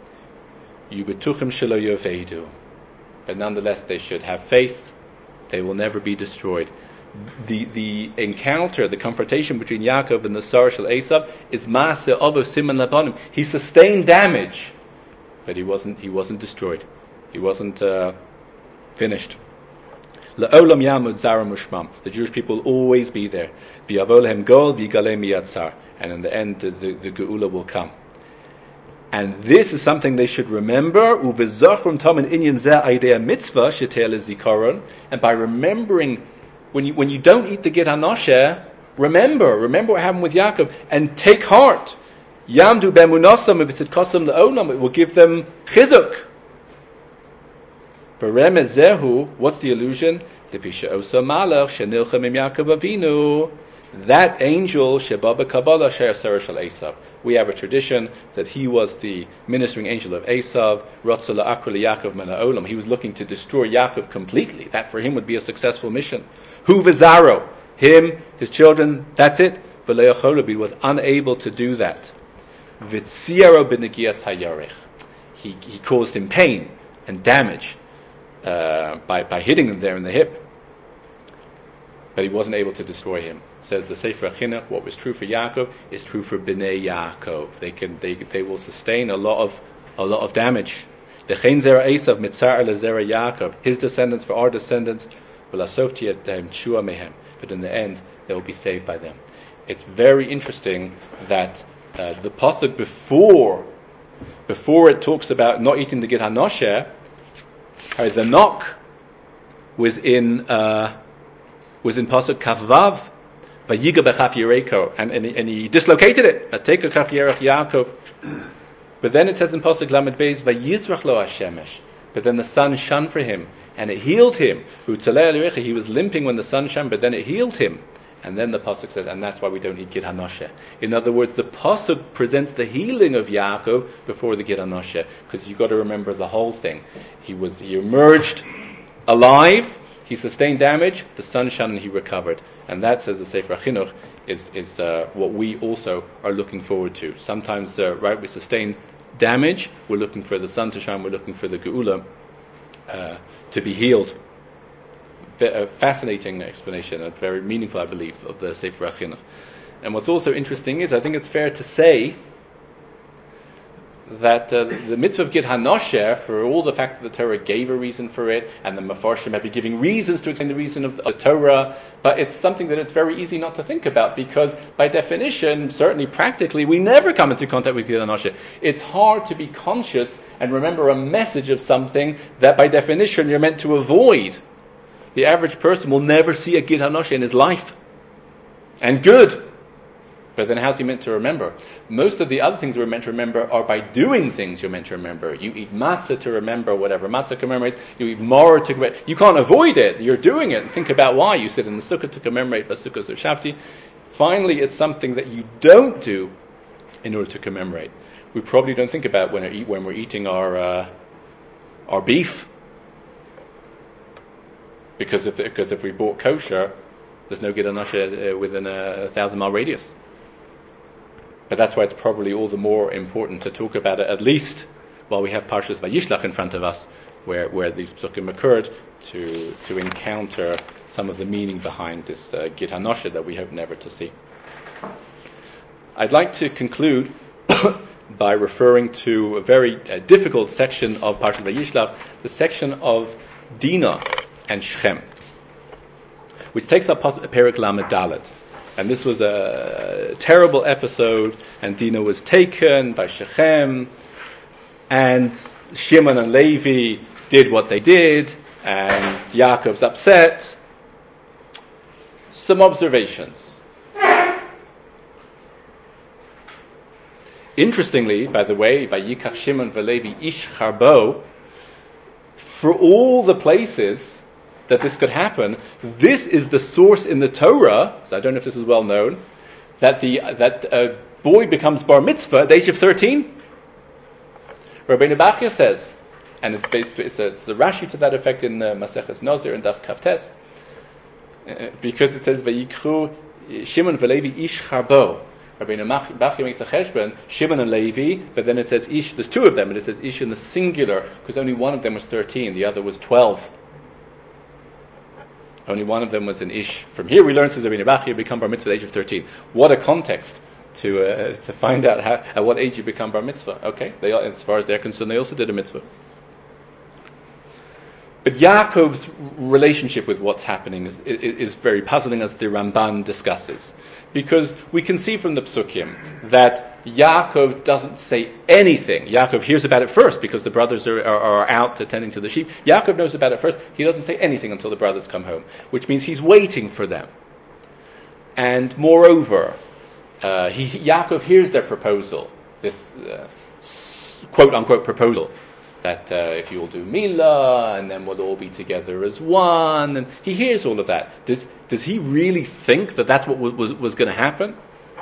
A: But nonetheless, they should have faith. They will never be destroyed. The the encounter, the confrontation between Yaakov and the Sar Shel Esav is Maaseh Avos Siman Labanim. He sustained damage, but he wasn't he wasn't destroyed. He wasn't uh, finished. La'olam yamud zara mushmam. The Jewish people will always be there. V'yavo lehem gol v'yigaleh miyad tzar. And in the end, the, the, the geula will come. And this is something they should remember. Uvezochrum tamin inyan zeh aidei mitzvah shetel zikaron. And by remembering, when you when you don't eat the Gid HaNosher, remember, remember what happened with Yaakov, and take heart. Yamdu bemunasam v'tzidkasam le'olam. It will give them chizuk. Beremez zehu. What's the illusion? Lepisha osa malach shenilchem im Yaakov Avinu. That angel shebaba kabbalah she'er shel Esav. We have a tradition that he was the ministering angel of Esav. Ratza la'akra Yaakov min ha'olam. He was looking to destroy Yaakov completely. That for him would be a successful mission. Hu v'zaro. Him, his children. That's it. He was unable to do that. He, he caused him pain and damage uh, by, by hitting him there in the hip. But he wasn't able to destroy him. Says the Sefer Chinuch, what was true for Yaakov is true for Bnei Yaakov. They can they they will sustain a lot of a lot of damage. His descendants for our descendants, but in the end they will be saved by them. It's very interesting that uh, the pasuk before, before it talks about not eating the gid hanosher, uh, the knock was in uh, was in pasuk kavvav, vayiga bechaf yereko, and and he, and he dislocated it. Ateka chaf yerech Yaakov. But then it says in pasuk lamed beis vayizrach lo hashemesh. But then the sun shone for him, and it healed him. He was limping when the sun shone, but then it healed him. And then the pasuk says, and that's why we don't eat gid hanosher. In other words, the pasuk presents the healing of Yaakov before the gid hanosher, because you've got to remember the whole thing. He was he emerged alive, he sustained damage, the sun shone, and he recovered. And that, says the Sefer Chinuch, is is uh, what we also are looking forward to. Sometimes, uh, right, we sustain damage, we're looking for the sun to shine, we're looking for the geula uh, to be healed. A fascinating explanation, and very meaningful, I believe, of the Sefer Chinuch. And what's also interesting is, I think it's fair to say that uh, the mitzvah of gid hanosher, for all the fact that the Torah gave a reason for it, and the Mefarshim have been giving reasons to explain the reason of the, of the Torah, but it's something that it's very easy not to think about, because by definition, certainly practically, we never come into contact with gid hanosher. It's hard to be conscious and remember a message of something that by definition you're meant to avoid. The average person will never see a gid hanosher in his life. And good. But then how's he meant to remember? Most of the other things we're meant to remember are by doing things you're meant to remember. You eat matzah to remember whatever matzah commemorates. You eat maror to commemorate. You can't avoid it. You're doing it. Think about why. You sit in the sukkah to commemorate the sukkahs of Shabti. Finally, it's something that you don't do in order to commemorate. We probably don't think about when, eat, when we're eating our uh, our beef. Because if because if we bought kosher, there's no gid hanosher uh, within a, a thousand mile radius. But that's why it's probably all the more important to talk about it, at least while we have Parshas Vayishlach in front of us, where, where these psukim occurred, to to encounter some of the meaning behind this uh, gid hanosher that we hope never to see. I'd like to conclude by referring to a very uh, difficult section of Parshas Vayishlach, the section of Dinah and Shechem, which takes up Perek Lamed Dalet. And this was a terrible episode, and Dinah was taken by Shechem, and Shimon and Levi did what they did, and Yaakov's upset. Some observations. Interestingly, by the way, by Yikach Shimon v'Levi ish charbo, for all the places that this could happen, this is the source in the Torah, so I don't know if this is well known, that the that a boy becomes bar mitzvah at the age of thirteen. Rabbeinu Bachya says, and it's based it's a, it's a Rashi to that effect in uh, Maseches Nazir and Daf Kaftes, uh, because it says Vayikru Shimon v'Levi ish charbo. Rabbeinu Bachya makes a cheshbon, Shimon and Levi, but then it says ish. There's two of them, and it says ish in the singular because only one of them was thirteen, the other was twelve. Only one of them was an ish. From here we learn, says Rabbeinu Bachya, become bar mitzvah at the age of thirteen. What a context to uh, to find out how, at what age you become bar mitzvah. Okay, they, as far as they're concerned, they also did a mitzvah. But Yaakov's relationship with what's happening is, is, is very puzzling, as the Ramban discusses. Because we can see from the psukim that Yaakov doesn't say anything. Yaakov hears about it first because the brothers are, are, are out attending to the sheep. Yaakov knows about it first. He doesn't say anything until the brothers come home, which means he's waiting for them. And moreover, uh, he, Yaakov hears their proposal this uh, quote-unquote proposal that uh, if you'll do Milah, and then we'll all be together as one, and he hears all of that. Does does he really think that that's what was was, was going to happen?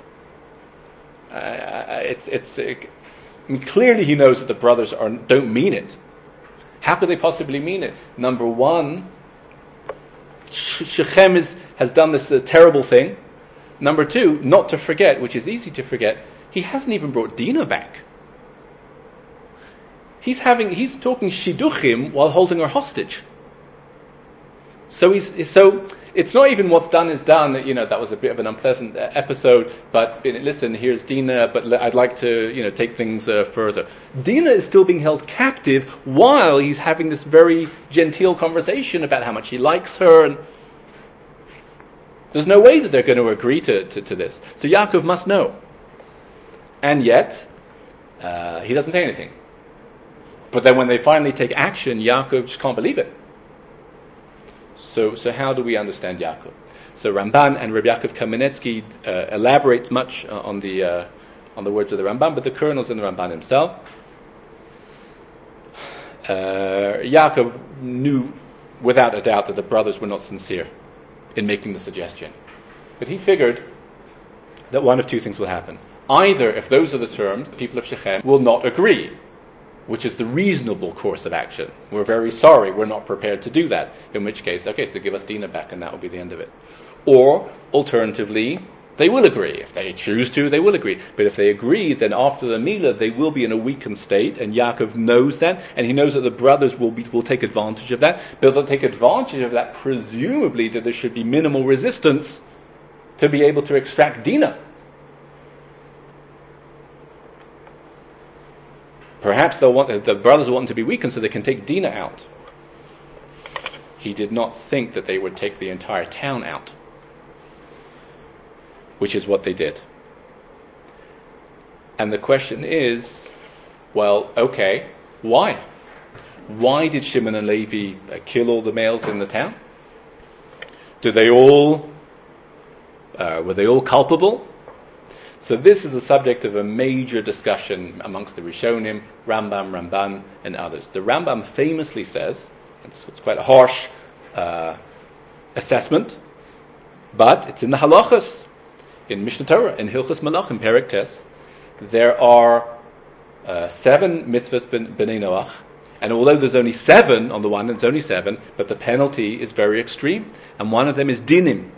A: Uh, it's it's. It, I mean, clearly he knows that the brothers are don't mean it. How could they possibly mean it? Number one, Shechem is, has done this uh, terrible thing. Number two, not to forget, which is easy to forget, he hasn't even brought Dinah back. He's having he's talking shidduchim while holding her hostage. So he's so it's not even what's done is done. You know, that was a bit of an unpleasant episode. But listen, here's Dinah. But I'd like to you know take things uh, further. Dinah is still being held captive while he's having this very genteel conversation about how much he likes her. And there's no way that they're going to agree to, to, to this. So Yaakov must know. And yet, uh, he doesn't say anything. But then when they finally take action, Yaakov just can't believe it. So so how do we understand Yaakov? So Ramban and Rabbi Yaakov Kamenetsky uh, elaborate much uh, on the uh, on the words of the Ramban, but the kernel's in the Ramban himself. Uh, Yaakov knew without a doubt that the brothers were not sincere in making the suggestion. But he figured that one of two things will happen. Either, if those are the terms, the people of Shechem will not agree, which is the reasonable course of action. We're very sorry, we're not prepared to do that. In which case, okay, so give us Dinah back and that will be the end of it. Or, alternatively, they will agree. If they choose to, they will agree. But if they agree, then after the Milah, they will be in a weakened state, and Yaakov knows that, and he knows that the brothers will be, will take advantage of that. But they'll take advantage of that, presumably that there should be minimal resistance to be able to extract Dinah. Perhaps they'll want the brothers will want to be weakened so they can take Dinah out. He did not think that they would take the entire town out, which is what they did. And the question is, well, okay, why? Why did Shimon and Levi uh, kill all the males in the town? Do they all uh, were they all culpable? So this is the subject of a major discussion amongst the Rishonim, Rambam, Ramban, and others. The Rambam famously says, it's, it's quite a harsh uh, assessment, but it's in the halachas, in Mishnah Torah, in Hilchos Malachim, Perek Tes, there are uh, seven mitzvahs b'nei Noach, and although there's only seven on the one, it's only seven, but the penalty is very extreme, and one of them is dinim.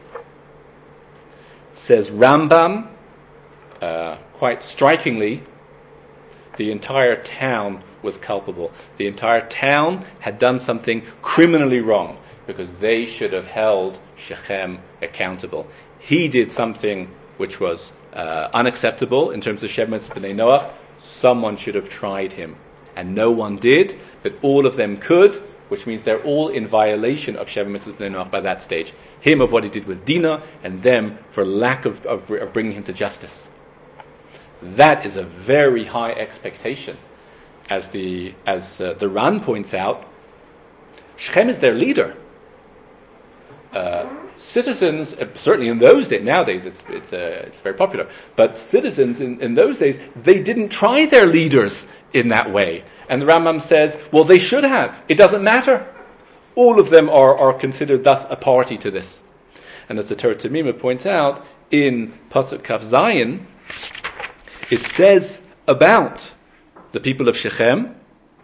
A: Says Rambam, Uh, quite strikingly, the entire town was culpable. The entire town had done something criminally wrong because they should have held Shechem accountable. He did something which was uh, unacceptable in terms of Shevet B'nai Noach. Someone should have tried him, and no one did, but all of them could, which means they're all in violation of Shevet B'nai Noach by that stage. Him of what he did with Dinah, and them for lack of, of, of bringing him to justice. That is a very high expectation. As the as uh, the Ran points out, Shechem is their leader. Uh, citizens, uh, certainly in those days, nowadays it's it's uh, it's very popular, but citizens in, in those days, they didn't try their leaders in that way. And the Rambam says, well, they should have. It doesn't matter. All of them are, are considered thus a party to this. And as the Torah Tamima points out, in Pasuk Kaf Zayin, it says about the people of Shechem,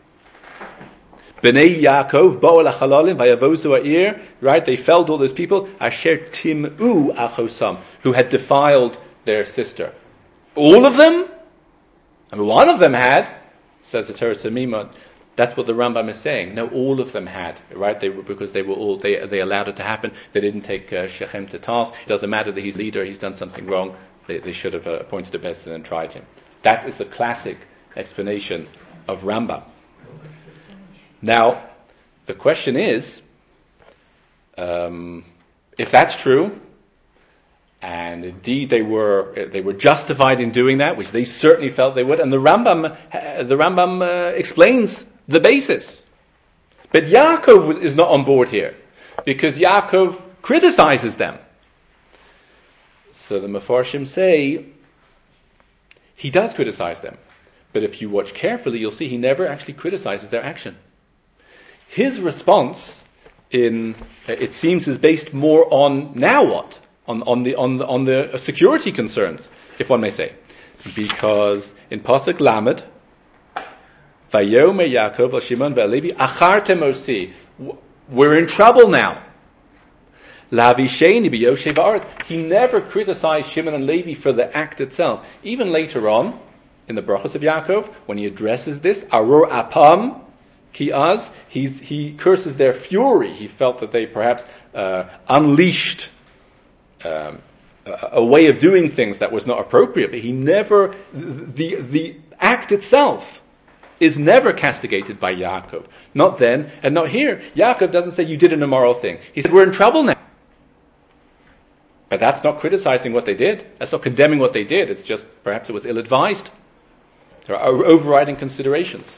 A: Bnei Yaakov bo'u lachalalim vayavozu ha'ir, right? They felled all those people, asher tim'u achosam, who had defiled their sister. All of them? I mean, one of them had, says the Torah Tamima. That's what the Rambam is saying. No, all of them had, right? They were, because they were all they they allowed it to happen. They didn't take uh, Shechem to task. It doesn't matter that he's leader; he's done something wrong. They, they should have uh, appointed a Beis Din and tried him. That is the classic explanation of Rambam. Now, the question is, um, if that's true, and indeed they were they were justified in doing that, which they certainly felt they would, and the Rambam uh, the Rambam uh, explains the basis. But Yaakov is not on board here, because Yaakov criticizes them. So the Mefarshim say he does criticize them. But if you watch carefully, you'll see he never actually criticizes their action. His response, in it seems, is based more on now what? On, on the on the, on the security concerns, if one may say. Because in Pasuk Lamed, Vayomer Yaakov al Shimon ve'Levi achartem osi, we're in trouble now. Lavisheni b'yoshev ha'aretz. He never criticized Shimon and Levi for the act itself. Even later on, in the brachos of Yaakov, when he addresses this, Aror apam ki az, he's, he curses their fury. He felt that they perhaps uh, unleashed um, a, a way of doing things that was not appropriate. But he never, the the act itself is never castigated by Yaakov. Not then, and not here. Yaakov doesn't say you did an immoral thing. He said we're in trouble now. But that's not criticizing what they did. That's not condemning what they did. It's just perhaps it was ill-advised. There are overriding considerations.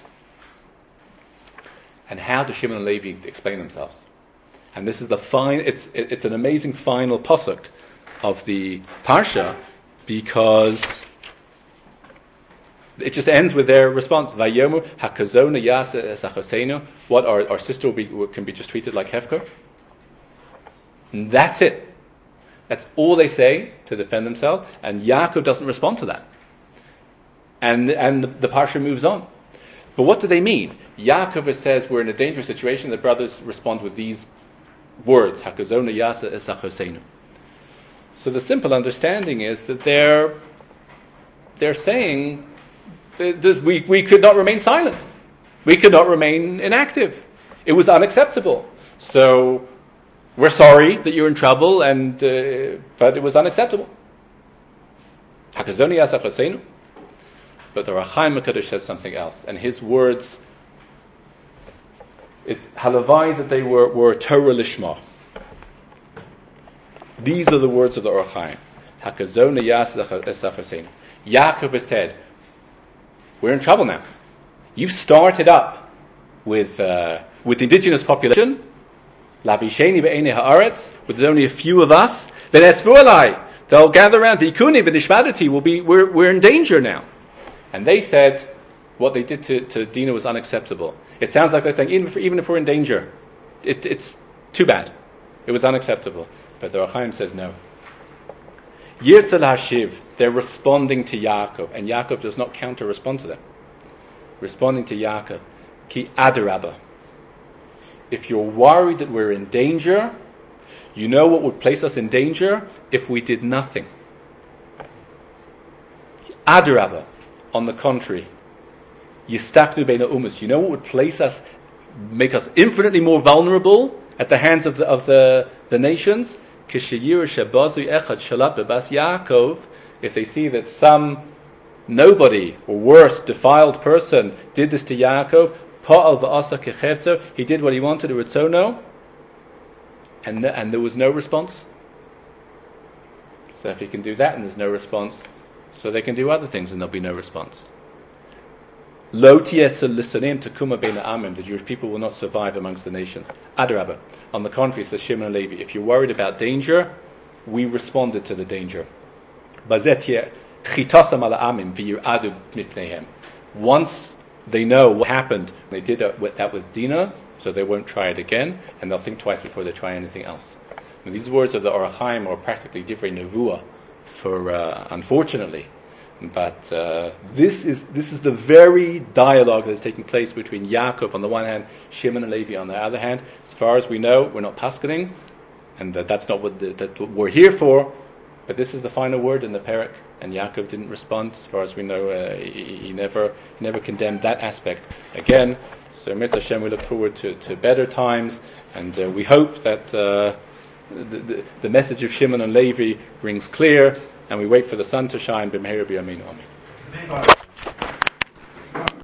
A: And how do Shimon and Levi explain themselves? And this is the fine. It's it's an amazing final pasuk of the parsha, because it just ends with their response. Vayomu hakazona yasa esachosenu. What our our sister will be, can be just treated like Hefker. And that's it. That's all they say to defend themselves. And Yaakov doesn't respond to that. And and the, the parsha moves on. But what do they mean? Yaakov says we're in a dangerous situation. The brothers respond with these words: Hakazona yasa esachosenu. So the simple understanding is that they're they're saying that we we could not remain silent. We could not remain inactive. It was unacceptable. So we're sorry that you're in trouble, and uh, but it was unacceptable. Hakazona yasa esachosenu. But the Rachaim HaKadosh says something else, and his words, it halavai that they were, were Torah lishma. These are the words of the Rachaim. Hakazona yas esachosenu. Yaakov has said, we're in trouble now. You've started up with uh, with the indigenous population, labisheni be'enei haaretz, with there's only a few of us. Then esvualai, they'll gather around. Vikuni v'nishmadati will be. We're we're in danger now. And they said what they did to, to Dinah was unacceptable. It sounds like they're saying, even if, even if we're in danger, it, it's too bad. It was unacceptable. But the Rachaim says no. Yirtzal Hashiv, they're responding to Yaakov, and Yaakov does not counter-respond to them. Responding to Yaakov, Ki adarabba. If you're worried that we're in danger, you know what would place us in danger? If we did nothing. Adarabba. On the contrary, Yistaknu beina umas. You know what would place us, make us infinitely more vulnerable at the hands of the of the, the nations? Kishayir shabazu echad shalat bebas Yaakov. If they see that some nobody or worse defiled person did this to Yaakov, pa'al va'asa kechetzer, he did what he wanted to Ritzono, and and there was no response. So if he can do that and there's no response, so they can do other things and there'll be no response. Lo tiyesel lisanim tekuma beina amim. The Jewish people will not survive amongst the nations. Adarabba. On the contrary, says Shimon and Levi, if you're worried about danger, we responded to the danger. Bazetia chitasam ala amim v'yiradu mipneihem. Once they know what happened, they did that with, that with Dinah, so they won't try it again, and they'll think twice before they try anything else. And these words of the Or HaChaim are practically divrei nevuah. For uh, unfortunately, but uh, this is this is the very dialogue that is taking place between Yaakov on the one hand, Shimon and Levi on the other hand. As far as we know, we're not paskening, and that that's not what, the, that what we're here for. But this is the final word in the perek, and Yaakov didn't respond. As far as we know, uh, he, he never he never condemned that aspect again. So Mitzvah Hashem, we look forward to, to better times, and uh, we hope that. Uh, The, the, the message of Shimon and Levi rings clear, and we wait for the sun to shine. B'meira b'yameinu. Amen.